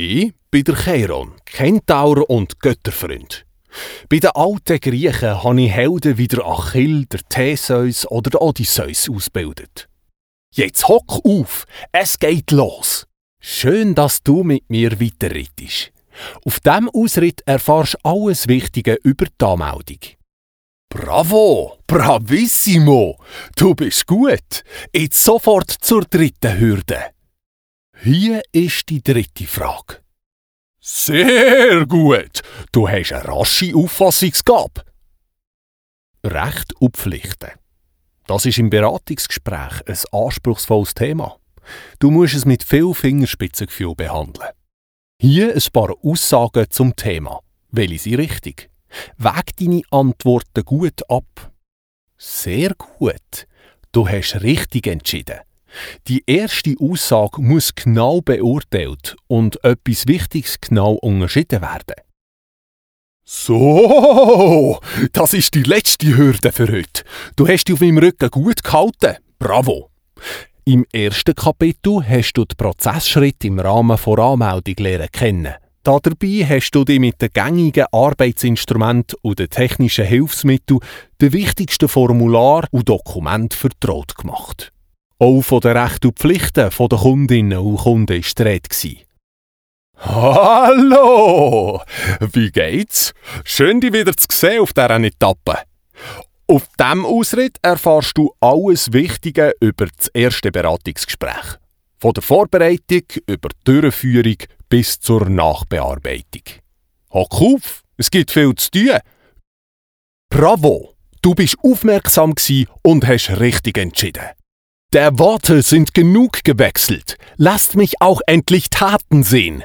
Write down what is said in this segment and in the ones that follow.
Ich bin der Cheiron, Kentaur und Götterfreund. Bei den alten Griechen habe ich Helden wie der Achill, der Theseus oder der Odysseus ausgebildet. Jetzt hock auf, es geht los! Schön, dass du mit mir weiterreitest. Auf diesem Ausritt erfährst du alles Wichtige über die Anmeldung. Bravo! Bravissimo! Du bist gut! Jetzt sofort zur dritten Hürde. Hier ist die dritte Frage. Sehr gut! Du hast eine rasche Auffassungsgabe. Recht und Pflichten. Das ist im Beratungsgespräch ein anspruchsvolles Thema. Du musst es mit viel Fingerspitzengefühl behandeln. Hier ein paar Aussagen zum Thema. Welche sind richtig? Wäg deine Antworten gut ab. Sehr gut. Du hast richtig entschieden. Die erste Aussage muss genau beurteilt und etwas Wichtiges genau unterschieden werden. So, das ist die letzte Hürde für heute. Du hast dich auf meinem Rücken gut gehalten. Bravo! Im ersten Kapitel hast du den Prozessschritt im Rahmen der Anmeldung lernen kennen. Dabei hast du dich mit den gängigen Arbeitsinstrumenten und den technischen Hilfsmitteln den wichtigsten Formular und Dokument vertraut gemacht. Auch von den Rechten und Pflichten der Kundinnen und Kunden war die Rede. Hallo! Wie geht's? Schön, dich wieder zu sehen auf dieser Etappe. Auf diesem Ausritt erfährst du alles Wichtige über das erste Beratungsgespräch. Von der Vorbereitung über die Durchführung bis zur Nachbearbeitung. Hock auf, es gibt viel zu tun. Bravo, du bist aufmerksam gewesen und hast richtig entschieden. Der Worte sind genug gewechselt. Lasst mich auch endlich Taten sehen.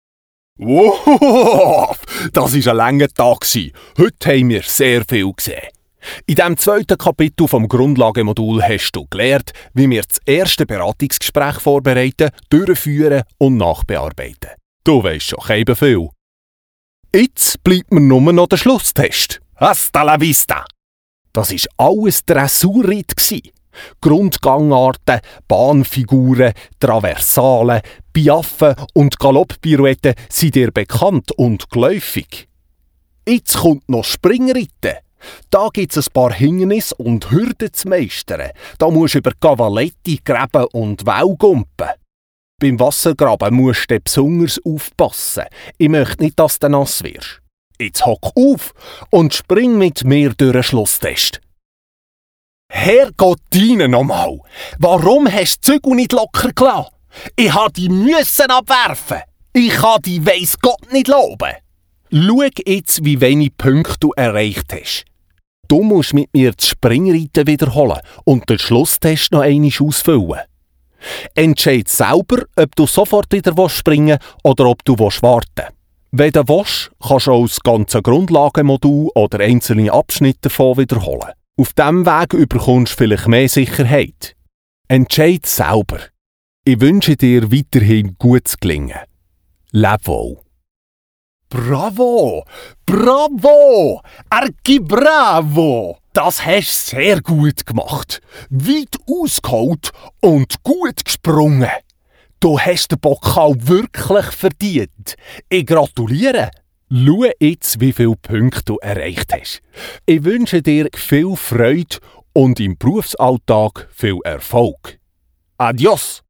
Wow, das war ein langer Tag. Heute haben wir sehr viel gesehen. In diesem zweiten Kapitel vom Grundlagenmodul hast du gelernt, wie wir das erste Beratungsgespräch vorbereiten, durchführen und nachbearbeiten. Du weisst schon kein viel. Jetzt bleibt mir nur noch der Schlusstest. Hasta la vista! Das war alles Dressurritt. Grundgangarten, Bahnfiguren, Traversalen, Piaffen und Galopppirouetten sind dir bekannt und geläufig. Jetzt kommt noch Springreiten. Da gibt es ein paar Hindernisse und Hürden zu meistern. Da musst du über Cavaletti, Gräben und Wellgumpen. Beim Wassergraben musst du besonders aufpassen. Ich möchte nicht, dass du nass wirst. Jetzt hock auf und spring mit mir durch den Schlusstest. Herrgott deine nochmal! Warum hast du die Zügel nicht locker gelassen? Ich ha die müssen abwerfen. Ich kann die weiss Gott nicht loben. Schau jetzt, wie wenig Punkte du erreicht hast. Du musst mit mir das Springreiten wiederholen und den Schlusstest noch einmal ausfüllen. Entscheid selber, ob du sofort wieder springen willst oder ob du warten willst. Wenn du willst, kannst du auch das ganze Grundlagenmodul oder einzelne Abschnitte davon wiederholen. Auf diesem Weg bekommst du vielleicht mehr Sicherheit. Entscheid selber. Ich wünsche dir weiterhin gutes Gelingen. Leb wohl. Bravo! Bravo! Archibravo! Das hast du sehr gut gemacht. Weit ausgeholt und gut gesprungen. Du hast den Pokal wirklich verdient. Ich gratuliere. Schau jetzt, wie viele Punkte du erreicht hast. Ich wünsche dir viel Freude und im Berufsalltag viel Erfolg. Adios!